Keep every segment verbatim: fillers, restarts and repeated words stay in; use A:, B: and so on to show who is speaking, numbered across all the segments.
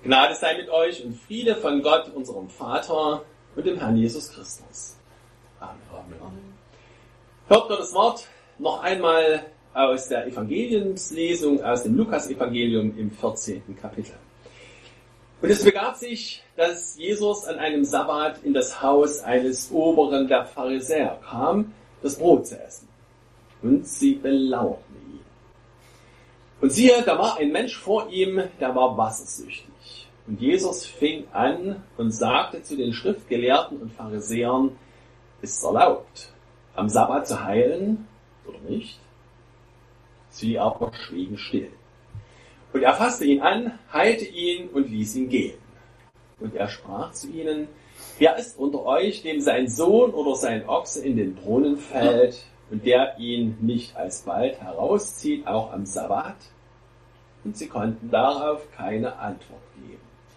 A: Gnade sei mit euch und Friede von Gott, unserem Vater und dem Herrn Jesus Christus. Amen. Amen. Hört Gottes Wort noch einmal aus der Evangeliumslesung, aus dem Lukas-Evangelium im vierzehnten Kapitel. Und es begab sich, dass Jesus an einem Sabbat in das Haus eines Oberen der Pharisäer kam, das Brot zu essen. Und sie belauerten ihn. Und siehe, da war ein Mensch vor ihm, der war wassersüchtig. Und Jesus fing an und sagte zu den Schriftgelehrten und Pharisäern, ist es erlaubt, am Sabbat zu heilen oder nicht? Sie aber schwiegen still. Und er fasste ihn an, heilte ihn und ließ ihn gehen. Und er sprach zu ihnen, wer ist unter euch, dem sein Sohn oder sein Ochse in den Brunnen fällt und der ihn nicht alsbald herauszieht, auch am Sabbat? Und sie konnten darauf keine Antwort geben.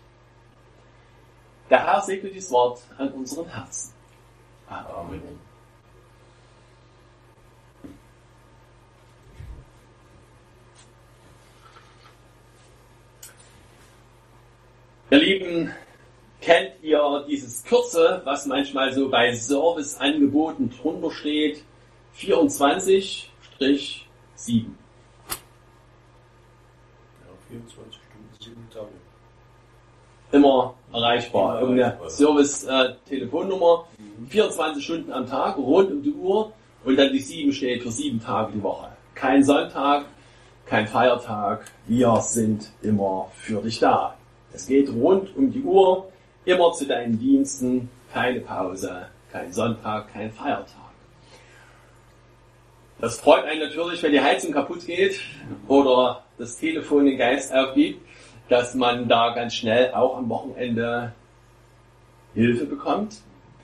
A: Der Herr segne dieses Wort an unseren Herzen. Amen. Ihr Lieben, kennt ihr dieses Kürzel, was manchmal so bei Serviceangeboten drunter steht? vierundzwanzig sieben.
B: Ja, vierundzwanzig Stunden, sieben Tage.
A: Immer erreichbar.
B: Immer
A: Irgendeine
B: erreichbar.
A: Service-Telefonnummer.
B: Mhm.
A: vierundzwanzig Stunden am Tag, rund um die Uhr. Und dann die sieben steht für sieben Tage die Woche. Kein Sonntag, kein Feiertag. Wir sind immer für dich da. Es geht rund um die Uhr, immer zu deinen Diensten, keine Pause, kein Sonntag, kein Feiertag. Das freut einen natürlich, wenn die Heizung kaputt geht oder das Telefon den Geist aufgibt, dass man da ganz schnell auch am Wochenende Hilfe bekommt.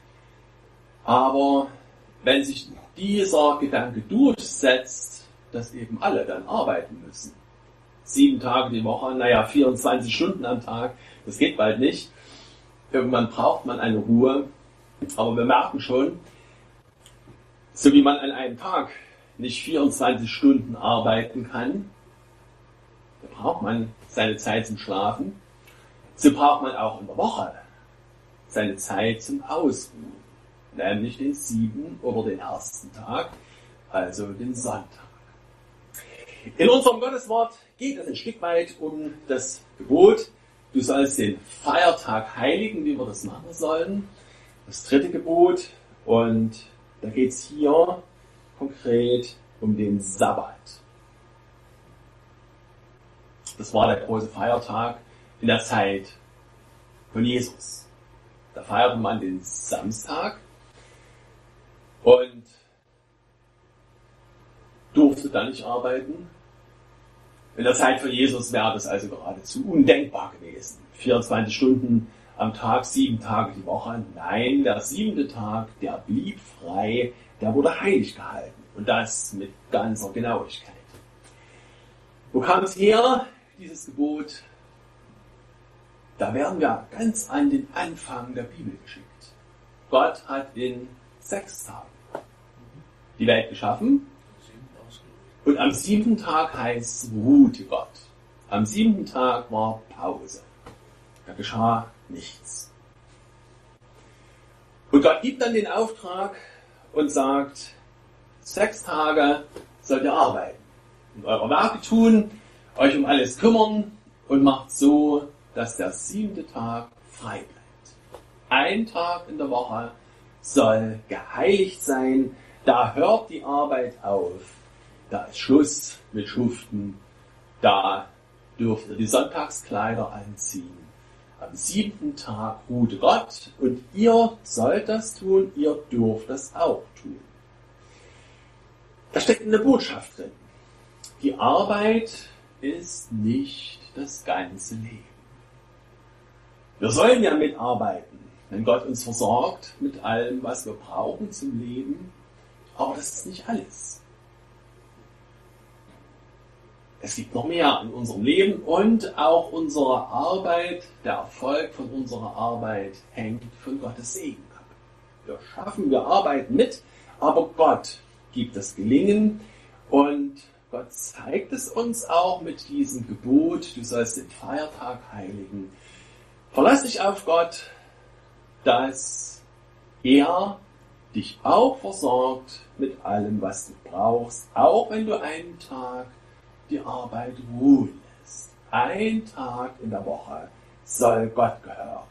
A: Aber wenn sich dieser Gedanke durchsetzt, dass eben alle dann arbeiten müssen, sieben Tage die Woche, naja, vierundzwanzig Stunden am Tag, das geht bald nicht. Irgendwann braucht man eine Ruhe. Aber wir merken schon, so wie man an einem Tag nicht vierundzwanzig Stunden arbeiten kann, da braucht man seine Zeit zum Schlafen. So braucht man auch in der Woche seine Zeit zum Ausruhen. Nämlich den siebten oder den ersten Tag, also den Sonntag. In unserem Gotteswort geht es ein Stück weit um das Gebot, du sollst den Feiertag heiligen, wie wir das machen sollen. Das dritte Gebot, und da geht es hier konkret um den Sabbat. Das war der große Feiertag in der Zeit von Jesus. Da feierte man den Samstag und durfte dann nicht arbeiten. In der Zeit von Jesus wäre das also geradezu undenkbar gewesen. vierundzwanzig Stunden am Tag, sieben Tage die Woche. Nein, der siebte Tag, der blieb frei, der wurde heilig gehalten. Und das mit ganzer Genauigkeit. Wo kam es her, dieses Gebot? Da werden wir ganz an den Anfang der Bibel geschickt. Gott hat in sechs Tagen die Welt geschaffen. Und am siebten Tag heißt es, ruhte Gott. Am siebten Tag war Pause. Da geschah nichts. Und Gott gibt dann den Auftrag und sagt, sechs Tage sollt ihr arbeiten und eure Werke tun, euch um alles kümmern und macht so, dass der siebte Tag frei bleibt. Ein Tag in der Woche soll geheiligt sein, da hört die Arbeit auf. Da ist Schluss mit Schuften. Da dürft ihr die Sonntagskleider anziehen. Am siebten Tag ruhte Gott und ihr sollt das tun, ihr dürft das auch tun. Da steckt eine Botschaft drin. Die Arbeit ist nicht das ganze Leben. Wir sollen ja mitarbeiten, wenn Gott uns versorgt mit allem, was wir brauchen zum Leben. Aber das ist nicht alles. Es gibt noch mehr in unserem Leben und auch unsere Arbeit, der Erfolg von unserer Arbeit hängt von Gottes Segen ab. Wir schaffen, wir arbeiten mit, aber Gott gibt das Gelingen und Gott zeigt es uns auch mit diesem Gebot, du sollst den Feiertag heiligen. Verlass dich auf Gott, dass er dich auch versorgt mit allem, was du brauchst, auch wenn du einen Tag die Arbeit ruhen lässt. Ein Tag in der Woche soll Gott gehören.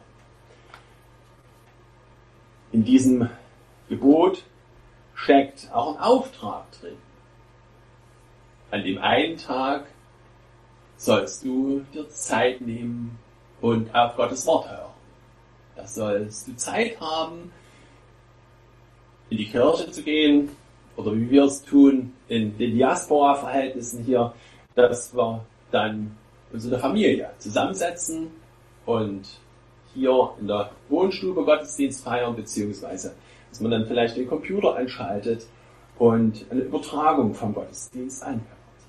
A: In diesem Gebot steckt auch ein Auftrag drin. An dem einen Tag sollst du dir Zeit nehmen und auf Gottes Wort hören. Da sollst du Zeit haben, in die Kirche zu gehen, oder wie wir es tun in den Diaspora-Verhältnissen hier, dass wir dann unsere Familie zusammensetzen und hier in der Wohnstube Gottesdienst feiern, beziehungsweise dass man dann vielleicht den Computer einschaltet und eine Übertragung vom Gottesdienst anhört.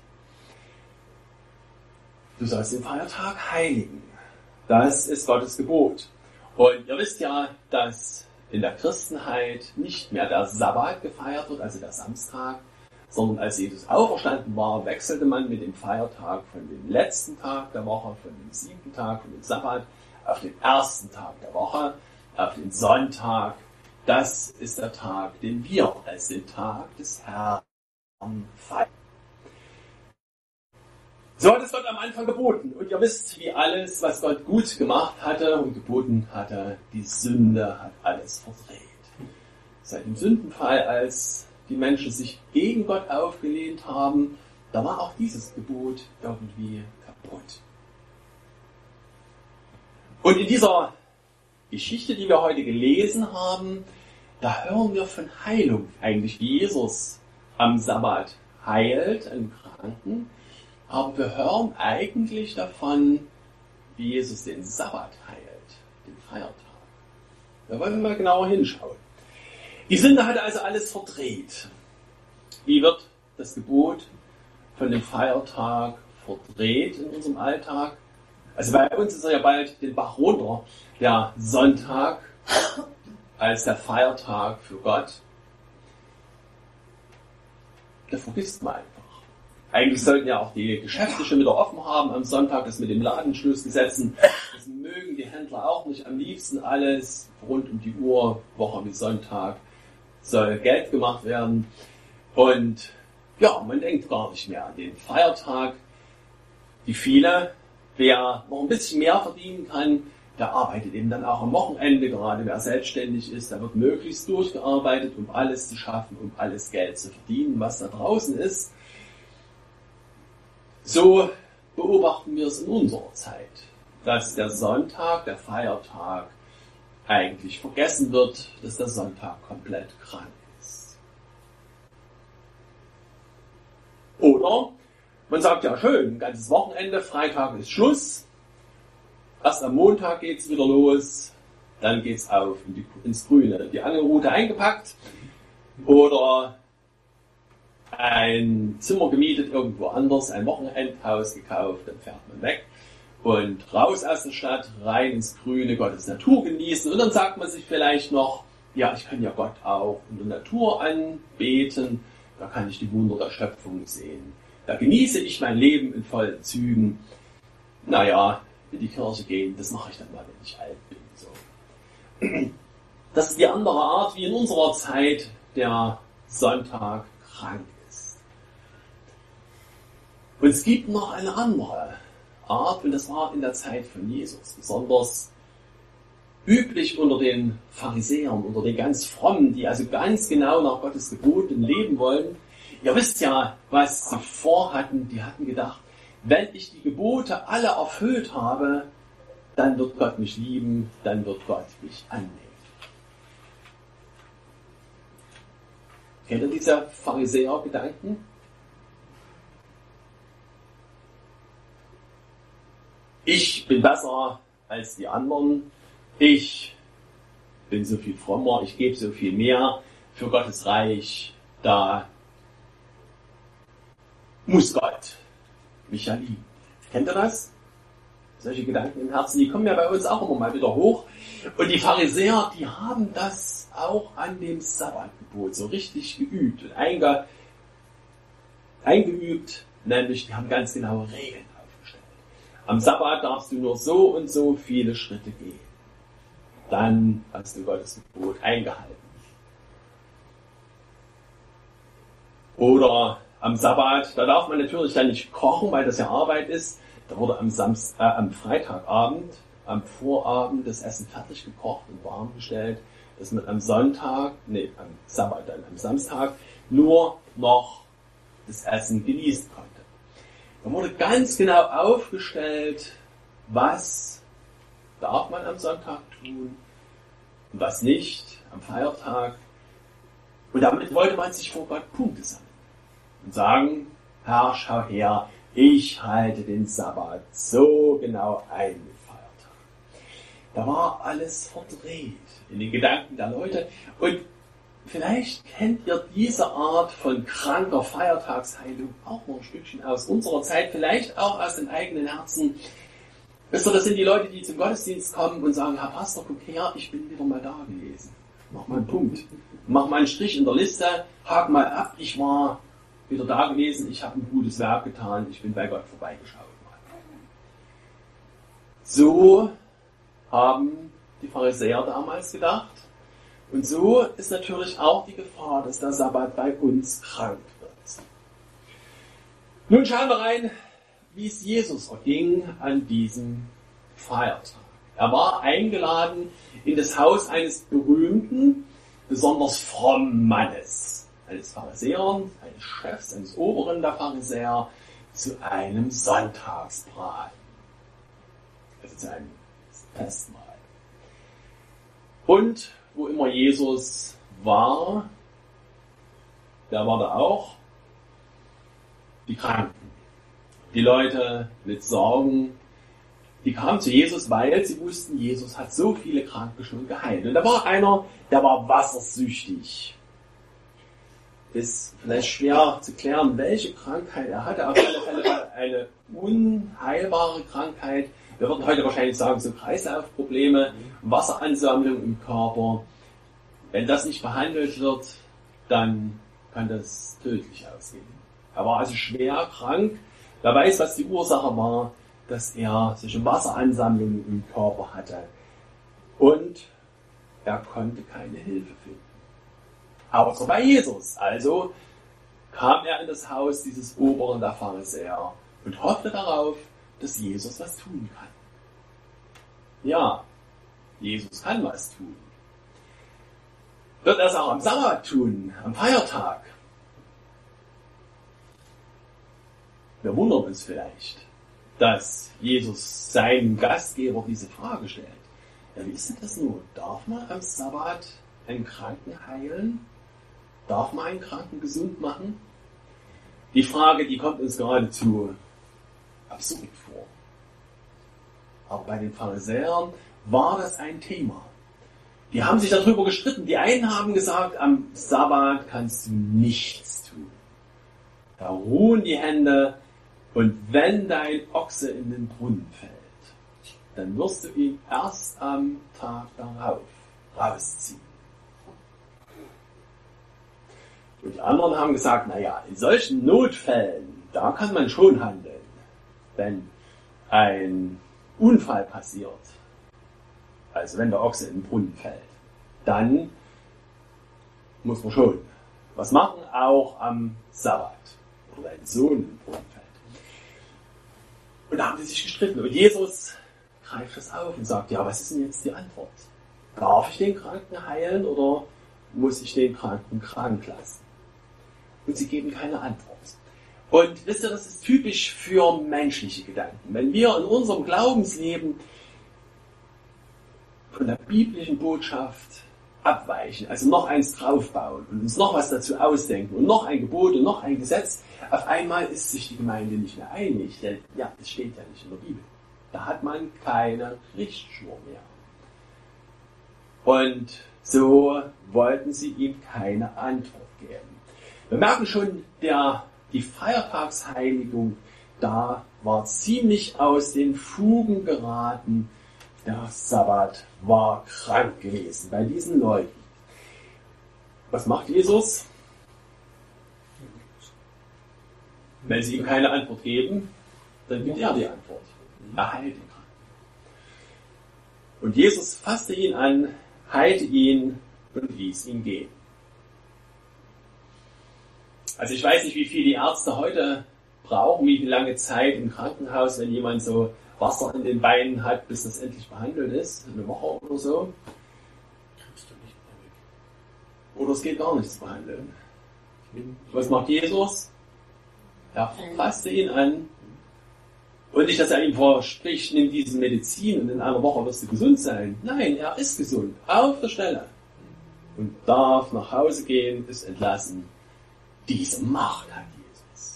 A: Du sollst den Feiertag heiligen. Das ist Gottes Gebot. Und ihr wisst ja, dass in der Christenheit nicht mehr der Sabbat gefeiert wird, also der Samstag, sondern als Jesus auferstanden war, wechselte man mit dem Feiertag von dem letzten Tag der Woche, von dem siebten Tag, von dem Sabbat, auf den ersten Tag der Woche, auf den Sonntag. Das ist der Tag, den wir als den Tag des Herrn feiern. So hat es Gott am Anfang geboten. Und ihr wisst, wie alles, was Gott gut gemacht hatte und geboten hatte, die Sünde hat alles verdreht. Seit dem Sündenfall, als die Menschen sich gegen Gott aufgelehnt haben, da war auch dieses Gebot irgendwie kaputt. Und in dieser Geschichte, die wir heute gelesen haben, da hören wir von Heilung. Eigentlich wie Jesus am Sabbat heilt, einen Kranken. Aber wir hören eigentlich davon, wie Jesus den Sabbat heilt, den Feiertag. Da wollen wir mal genauer hinschauen. Die Sünde hatte also alles verdreht. Wie wird das Gebot von dem Feiertag verdreht in unserem Alltag? Also bei uns ist er ja bald den Bach runter, der Sonntag als der Feiertag für Gott. Da vergisst man einfach. Eigentlich sollten ja auch die Geschäfte schon wieder offen haben am Sonntag, das mit dem Ladenschlussgesetzen. Das mögen die Händler auch nicht. Am liebsten alles rund um die Uhr, Woche wie Sonntag, soll Geld gemacht werden. Und ja, man denkt gar nicht mehr an den Feiertag. Die viele, wer noch ein bisschen mehr verdienen kann, der arbeitet eben dann auch am Wochenende, gerade wer selbstständig ist, der wird möglichst durchgearbeitet, um alles zu schaffen, um alles Geld zu verdienen, was da draußen ist. So beobachten wir es in unserer Zeit, dass der Sonntag, der Feiertag, eigentlich vergessen wird, dass der Sonntag komplett krank ist. Oder man sagt ja schön, ein ganzes Wochenende, Freitag ist Schluss, erst am Montag geht's wieder los, dann geht's auf in die, ins Grüne, die Angelrute eingepackt oder ein Zimmer gemietet irgendwo anders, ein Wochenendhaus gekauft, dann fährt man weg und raus aus der Stadt, rein ins Grüne, Gottes Natur genießen und dann sagt man sich vielleicht noch, ja, ich kann ja Gott auch in der Natur anbeten, da kann ich die Wunder der Schöpfung sehen. Da genieße ich mein Leben in vollen Zügen. Naja, in die Kirche gehen, das mache ich dann mal, wenn ich alt bin. So. Das ist die andere Art, wie in unserer Zeit der Sonntag krank ist. Und es gibt noch eine andere Art, und das war in der Zeit von Jesus besonders üblich unter den Pharisäern, unter den ganz Frommen, die also ganz genau nach Gottes Geboten leben wollen. Ihr wisst ja, was sie vorhatten. Die hatten gedacht, wenn ich die Gebote alle erfüllt habe, dann wird Gott mich lieben, dann wird Gott mich annehmen. Kennt ihr diese Pharisäer-Gedanken? Ich bin besser als die anderen. Ich bin so viel frommer, ich gebe so viel mehr für Gottes Reich. Da muss Gott mich ja lieben. Kennt ihr das? Solche Gedanken im Herzen, die kommen ja bei uns auch immer mal wieder hoch. Und die Pharisäer, die haben das auch an dem Sabbatgebot so richtig geübt und einge, eingeübt, nämlich die haben ganz genaue Regeln aufgestellt. Am Sabbat darfst du nur so und so viele Schritte gehen. Dann hast du Gottes Gebot eingehalten. Oder am Sabbat, da darf man natürlich dann nicht kochen, weil das ja Arbeit ist. Da wurde am, Samst, äh, am Freitagabend, am Vorabend das Essen fertig gekocht und warm gestellt, dass man am Sonntag, nee, am Sabbat, dann am Samstag nur noch das Essen genießen konnte. Da wurde ganz genau aufgestellt, was darf man am Sonntag tun und was nicht am Feiertag. Und damit wollte man sich vor Gott Punkte sammeln und sagen, Herr, schau her, ich halte den Sabbat so genau ein mit Feiertag. Da war alles verdreht in den Gedanken der Leute. Und vielleicht kennt ihr diese Art von kranker Feiertagsheilung auch noch ein Stückchen aus unserer Zeit, vielleicht auch aus dem eigenen Herzen. Wisst ihr, das sind die Leute, die zum Gottesdienst kommen und sagen, Herr Pastor, guck her, ich bin wieder mal da gewesen. Mach mal einen Punkt. Mach mal einen Strich in der Liste, hak mal ab, ich war wieder da gewesen, ich habe ein gutes Werk getan, ich bin bei Gott vorbeigeschaut. So haben die Pharisäer damals gedacht. Und so ist natürlich auch die Gefahr, dass der Sabbat bei uns krank wird. Nun schauen wir rein, wie es Jesus erging an diesem Feiertag. Er war eingeladen in das Haus eines berühmten, besonders frommen Mannes, eines Pharisäers, eines Chefs, eines Oberen der Pharisäer, zu einem Sonntagsbraten, also zu einem Festmahl. Und wo immer Jesus war, da war da auch die Kranken, die Leute mit Sorgen, die kamen zu Jesus, weil sie wussten, Jesus hat so viele Kranke schon geheilt. Und da war einer, der war wassersüchtig. Ist vielleicht schwer zu klären, welche Krankheit er hatte. Auf alle Fälle eine unheilbare Krankheit. Wir würden heute wahrscheinlich sagen, so Kreislaufprobleme, Wasseransammlung im Körper. Wenn das nicht behandelt wird, dann kann das tödlich ausgehen. Er war also schwer krank. Wer weiß, was die Ursache war, dass er solche Wasseransammlungen im Körper hatte. Und er konnte keine Hilfe finden. Aber so bei Jesus. Also kam er in das Haus dieses Oberen der Pharisäer und hoffte darauf, dass Jesus was tun kann. Ja, Jesus kann was tun. Wird er es auch am Sabbat tun, am Feiertag? Wir wundern uns vielleicht, dass Jesus seinem Gastgeber diese Frage stellt. Ja, wie ist denn das nun? Darf man am Sabbat einen Kranken heilen? Darf man einen Kranken gesund machen? Die Frage, die kommt uns geradezu absurd vor. Aber bei den Pharisäern war das ein Thema. Die haben sich darüber gestritten. Die einen haben gesagt, am Sabbat kannst du nichts tun. Da ruhen die Hände. Und wenn dein Ochse in den Brunnen fällt, dann wirst du ihn erst am Tag darauf rausziehen. Und die anderen haben gesagt, naja, in solchen Notfällen, da kann man schon handeln. Wenn ein Unfall passiert, also wenn der Ochse in den Brunnen fällt, dann muss man schon was machen, auch am Sabbat, oder dein Sohn in den Brunnen fällt. Und da haben sie sich gestritten. Und Jesus greift das auf und sagt, ja, was ist denn jetzt die Antwort? Darf ich den Kranken heilen oder muss ich den Kranken krank lassen? Und sie geben keine Antwort. Und wisst ihr, das ist typisch für menschliche Gedanken. Wenn wir in unserem Glaubensleben von der biblischen Botschaft abweichen, also noch eins draufbauen und uns noch was dazu ausdenken und noch ein Gebot und noch ein Gesetz, auf einmal ist sich die Gemeinde nicht mehr einig, denn ja, das steht ja nicht in der Bibel. Da hat man keine Richtschnur mehr. Und so wollten sie ihm keine Antwort geben. Wir merken schon, der, die Feiertagsheiligung, da war ziemlich aus den Fugen geraten. Der Sabbat war krank gewesen bei diesen Leuten. Was macht Jesus? Wenn sie ihm keine Antwort geben, dann gibt er die Antwort. Er heilt ihn. Und Jesus fasste ihn an, heilte ihn und ließ ihn gehen. Also ich weiß nicht, wie viel die Ärzte heute brauchen, wie lange Zeit im Krankenhaus, wenn jemand so Wasser in den Beinen hat, bis das endlich behandelt ist. Eine Woche oder so. Oder es geht gar nicht zu behandeln. Was macht Jesus? Er fasste ihn an. Und nicht, dass er ihm verspricht, nimm diese Medizin und in einer Woche wirst du gesund sein. Nein, er ist gesund. Auf der Stelle. Und darf nach Hause gehen, ist entlassen. Diese Macht hat Jesus.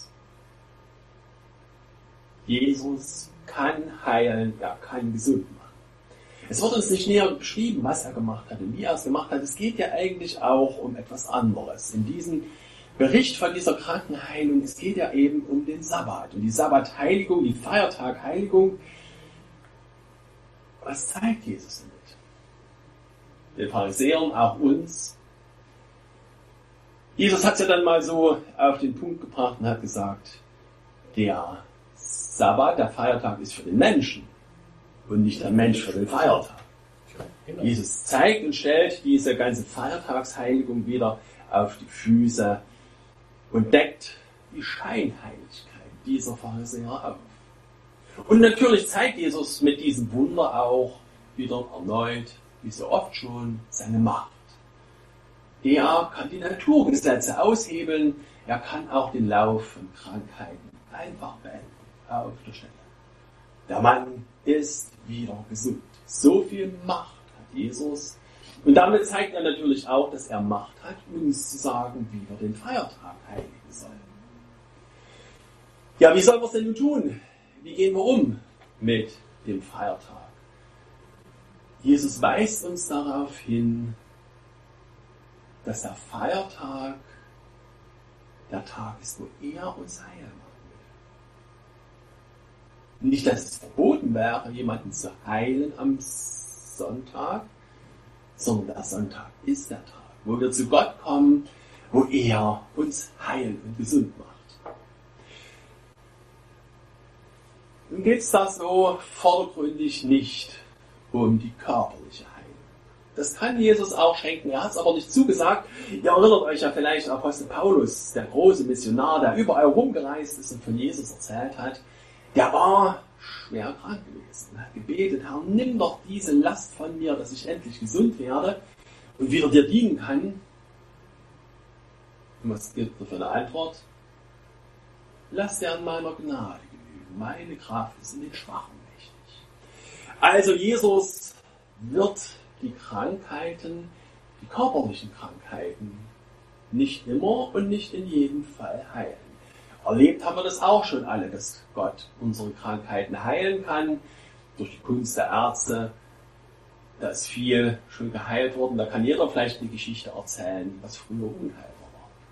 A: Jesus kann heilen, er kann gesund machen. Es wird uns nicht näher beschrieben, was er gemacht hat und wie er es gemacht hat. Es geht ja eigentlich auch um etwas anderes. In diesem Bericht von dieser Krankenheilung, es geht ja eben um den Sabbat und die Sabbatheiligung, die Feiertaghheiligung. Was zeigt Jesus damit? Den Pharisäern, auch uns. Jesus hat es ja dann mal so auf den Punkt gebracht und hat gesagt, der Sabbat, der Feiertag ist für den Menschen und nicht der Mensch für den Feiertag. Jesus zeigt und stellt diese ganze Feiertagsheiligung wieder auf die Füße und deckt die Scheinheiligkeit dieser Pharisäer auf. Und natürlich zeigt Jesus mit diesem Wunder auch wieder erneut, wie so oft schon, seine Macht. Er kann die Naturgesetze aushebeln, er kann auch den Lauf von Krankheiten einfach beenden, auf der Stelle. Der Mann ist wieder gesund. So viel Macht hat Jesus. Und damit zeigt er natürlich auch, dass er Macht hat, uns zu sagen, wie wir den Feiertag heiligen sollen. Ja, wie sollen wir es denn nun tun? Wie gehen wir um mit dem Feiertag? Jesus weist uns darauf hin, dass der Feiertag der Tag ist, wo er uns heilen machen will. Nicht, dass es verboten wäre, jemanden zu heilen am Sonntag, sondern der Sonntag ist der Tag, wo wir zu Gott kommen, wo er uns heilt und gesund macht. Nun geht es da so vordergründig nicht um die körperliche Heilung. Das kann Jesus auch schenken, er hat es aber nicht zugesagt. Ihr erinnert euch ja vielleicht an Apostel Paulus, der große Missionar, der überall rumgereist ist und von Jesus erzählt hat. Der war schwer krank gewesen und hat gebetet, Herr, nimm doch diese Last von mir, dass ich endlich gesund werde und wieder dir dienen kann. Und was gibt er für eine Antwort? Lass dir an meiner Gnade genügen, meine Kraft ist in den Schwachen mächtig. Also Jesus wird die Krankheiten, die körperlichen Krankheiten, nicht immer und nicht in jedem Fall heilen. Erlebt haben wir das auch schon alle, dass Gott unsere Krankheiten heilen kann, durch die Kunst der Ärzte. Da ist viel schon geheilt worden. Da kann jeder vielleicht eine Geschichte erzählen, was früher unheilbar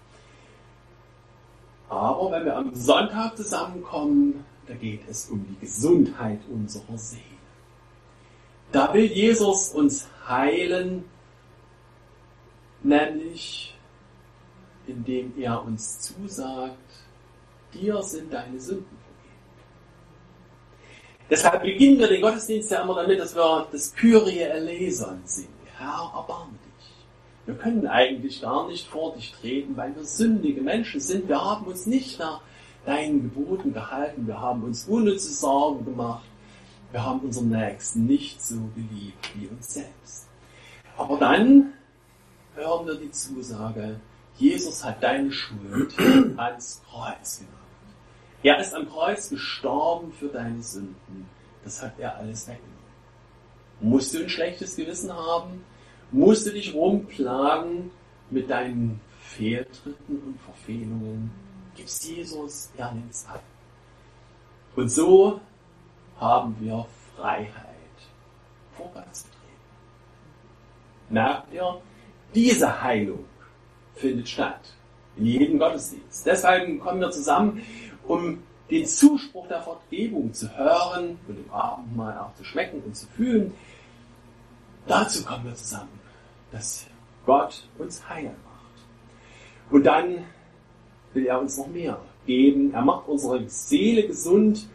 A: war. Aber wenn wir am Sonntag zusammenkommen, da geht es um die Gesundheit unserer Seele. Da will Jesus uns heilen, nämlich indem er uns zusagt, dir sind deine Sünden vergeben. Deshalb beginnen wir den Gottesdienst ja immer damit, dass wir das Kyrie eleison singen. Herr, erbarme dich. Wir können eigentlich gar nicht vor dich treten, weil wir sündige Menschen sind. Wir haben uns nicht nach deinen Geboten gehalten. Wir haben uns unnütze Sorgen gemacht. Wir haben unseren Nächsten nicht so geliebt wie uns selbst. Aber dann hören wir die Zusage, Jesus hat deine Schuld ans Kreuz genommen. Er ist am Kreuz gestorben für deine Sünden. Das hat er alles weggenommen. Musst du ein schlechtes Gewissen haben? Musst du dich rumplagen mit deinen Fehltritten und Verfehlungen? Gib's Jesus, er nimmt's ab. Und so haben wir Freiheit, vor Gott zu treten. Merkt ihr, diese Heilung findet statt in jedem Gottesdienst. Deshalb kommen wir zusammen, um den Zuspruch der Vergebung zu hören und im Abendmahl auch zu schmecken und zu fühlen. Dazu kommen wir zusammen, dass Gott uns heilen macht. Und dann will er uns noch mehr geben. Er macht unsere Seele gesund.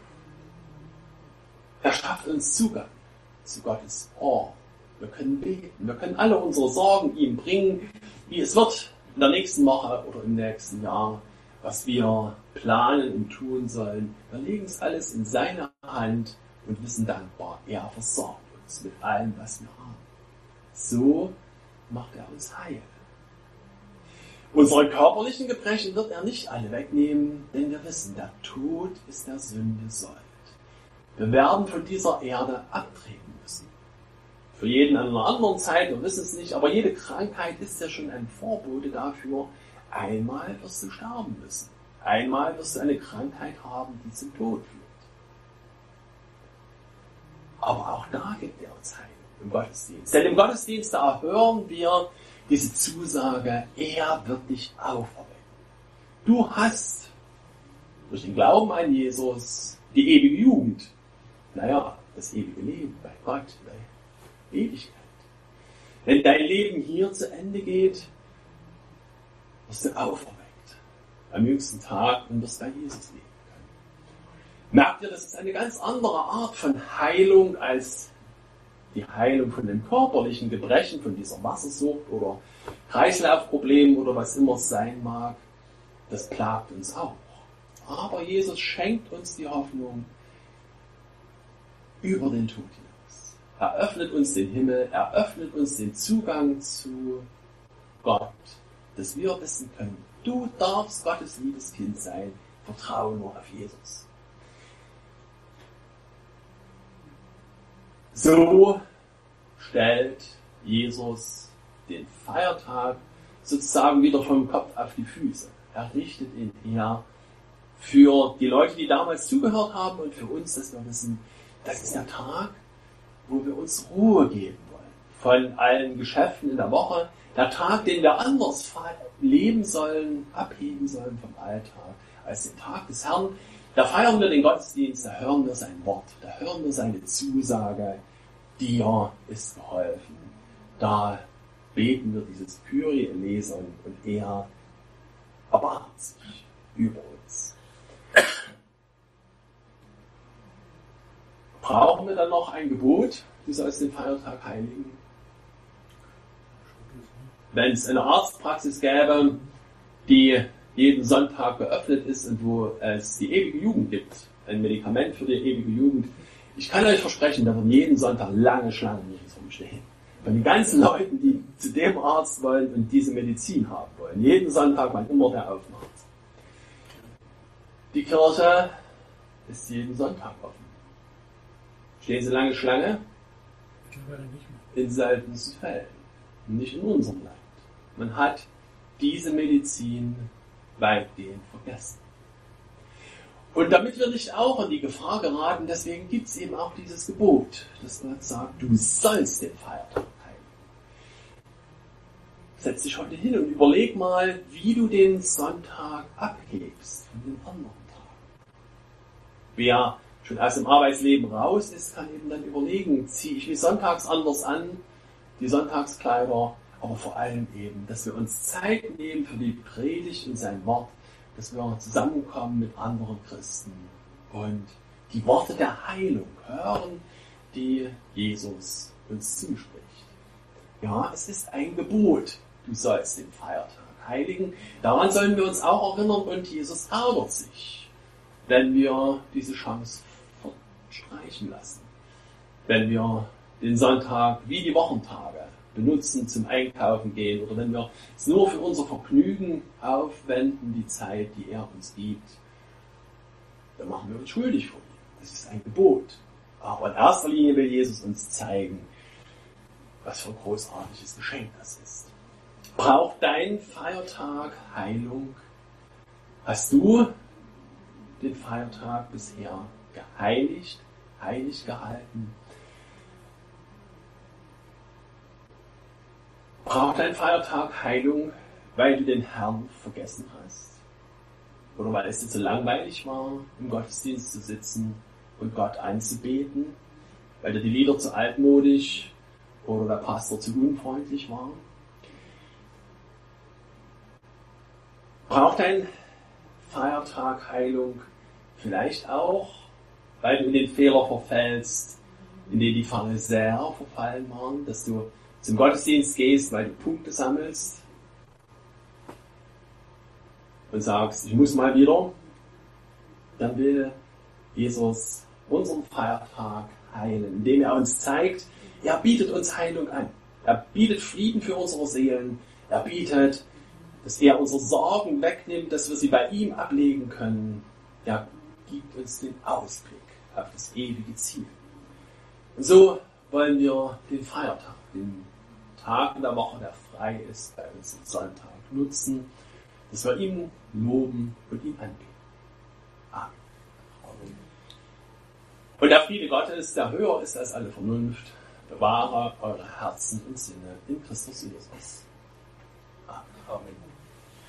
A: Er schafft uns Zugang zu Gottes Ohr. Wir können beten. Wir können alle unsere Sorgen ihm bringen, wie es wird in der nächsten Woche oder im nächsten Jahr, was wir planen und tun sollen. Wir legen es alles in seine Hand und wissen dankbar, er versorgt uns mit allem, was wir haben. So macht er uns heil. Unsere körperlichen Gebrechen wird er nicht alle wegnehmen, denn wir wissen, der Tod ist der Sünde Sold. Wir werden von dieser Erde abtreten müssen. Für jeden an einer anderen Zeit, wir wissen es nicht, aber jede Krankheit ist ja schon ein Vorbote dafür, einmal wirst du sterben müssen. Einmal wirst du eine Krankheit haben, die zum Tod führt. Aber auch da gibt er uns Heilung im Gottesdienst. Denn im Gottesdienst, da hören wir diese Zusage, er wird dich auferwecken. Du hast durch den Glauben an Jesus die ewige Jugend. Naja, das ewige Leben bei Gott, bei Ewigkeit. Wenn dein Leben hier zu Ende geht, wirst du auferweckt am jüngsten Tag und wirst bei Jesus leben können. Merkt ihr, das ist eine ganz andere Art von Heilung als die Heilung von den körperlichen Gebrechen, von dieser Wassersucht oder Kreislaufproblemen oder was immer es sein mag. Das plagt uns auch. Aber Jesus schenkt uns die Hoffnung über den Tod hinaus. Er öffnet uns den Himmel, er öffnet uns den Zugang zu Gott, dass wir wissen können, du darfst Gottes liebes Kind sein, vertraue nur auf Jesus. So stellt Jesus den Feiertag sozusagen wieder vom Kopf auf die Füße. Er richtet ihn her für die Leute, die damals zugehört haben und für uns, dass wir wissen, das ist der Tag, wo wir uns Ruhe geben wollen von allen Geschäften in der Woche. Der Tag, den wir anders leben sollen, abheben sollen vom Alltag, als den Tag des Herrn. Da feiern wir den Gottesdienst, da hören wir sein Wort, da hören wir seine Zusage, dir ist geholfen. Da beten wir dieses Kyrie eleison und er erbarmt sich über uns. Brauchen wir dann noch ein Gebot, du sollst den Feiertag heiligen? Wenn es eine Arztpraxis gäbe, die jeden Sonntag geöffnet ist und wo es die ewige Jugend gibt, ein Medikament für die ewige Jugend, ich kann euch versprechen, da werden jeden Sonntag lange Schlangen rumstehen. Von den ganzen Leuten, die zu dem Arzt wollen und diese Medizin haben wollen. Jeden Sonntag, wann immer der aufmacht. Die Kirche ist jeden Sonntag offen. Stehen sie lange Schlange? In seltensten Fällen. Nicht in unserem Land. Man hat diese Medizin weitgehend vergessen. Und damit wir nicht auch in die Gefahr geraten, deswegen gibt es eben auch dieses Gebot, dass Gott sagt, du sollst den Feiertag heiligen. Setz dich heute hin und überleg mal, wie du den Sonntag abhebst von den anderen Tagen. Wer schon aus dem Arbeitsleben raus ist, kann eben dann überlegen, ziehe ich mich sonntags anders an, die Sonntagskleider, aber vor allem eben, dass wir uns Zeit nehmen für die Predigt und sein Wort, dass wir zusammenkommen mit anderen Christen und die Worte der Heilung hören, die Jesus uns zuspricht. Ja, es ist ein Gebot, du sollst den Feiertag heiligen. Daran sollen wir uns auch erinnern und Jesus ärgert sich, wenn wir diese Chance verstreichen lassen. Wenn wir den Sonntag wie die Wochentage benutzen zum Einkaufen gehen oder wenn wir es nur für unser Vergnügen aufwenden, die Zeit, die er uns gibt, dann machen wir uns schuldig vor ihm. Das ist ein Gebot. Aber in erster Linie will Jesus uns zeigen, was für ein großartiges Geschenk das ist. Braucht dein Feiertag Heilung? Hast du den Feiertag bisher geheiligt, heilig gehalten? Braucht dein Feiertag Heilung, weil du den Herrn vergessen hast? Oder weil es dir zu langweilig war, im Gottesdienst zu sitzen und Gott anzubeten? Weil dir die Lieder zu altmodisch oder der Pastor zu unfreundlich war? Braucht dein Feiertag Heilung, vielleicht auch, weil du in den Fehler verfällst, in den die Pharisäer verfallen waren, dass du zum Gottesdienst gehst, weil du Punkte sammelst und sagst, ich muss mal wieder, dann will Jesus unseren Feiertag heilen, indem er uns zeigt, er bietet uns Heilung an. Er bietet Frieden für unsere Seelen. Er bietet, dass er unsere Sorgen wegnimmt, dass wir sie bei ihm ablegen können. Er gibt uns den Ausblick auf das ewige Ziel. Und so wollen wir den Feiertag, den Tag in der Woche, der frei ist, bei uns am Sonntag nutzen, dass wir ihn loben und ihn anbeten. Amen. Und der Friede Gottes, der höher ist als alle Vernunft, bewahre eure Herzen und Sinne in Christus Jesus. Amen.
B: Amen.